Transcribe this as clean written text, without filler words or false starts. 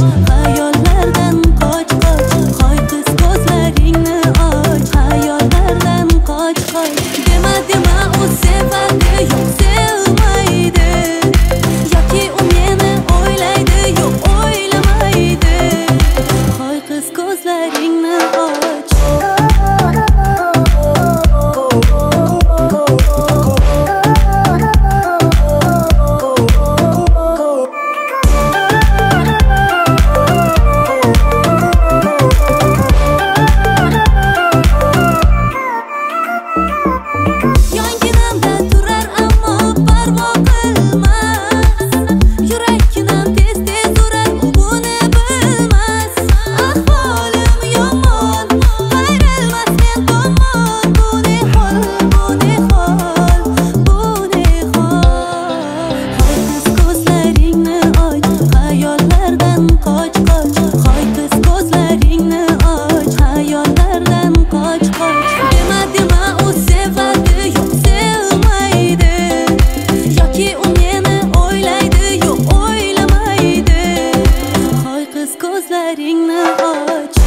Xayollardan qoch qoch, hoy qiz ko'zlaringni och. Xayollardan qoch qoch, dema dema u sevadi, yo'q sevmaydi. Yoki u meni o'ylaydi, yo'q o'ylamaydi. Hoy qiz ko'zlaringni och. Yonginamda turar ammo parvo qilmas. Yuraginam tez tez urar, u buni bilmas. Ahvolim yomon, qayrilmas men tomon. Bu ne hol, bu ne hol, bu ne hol. Hoy qiz ko'zlaringni och, xayollardan qoch qoch. Hoy qiz ko'zlaringni och, xayollardan qoch qoch. Dema dema u sevadi, yo'q sevmaydi. Yoki u meni o'ylaydi, yo'q o'ylamaydi. Hoy qiz ko'zlaringni och.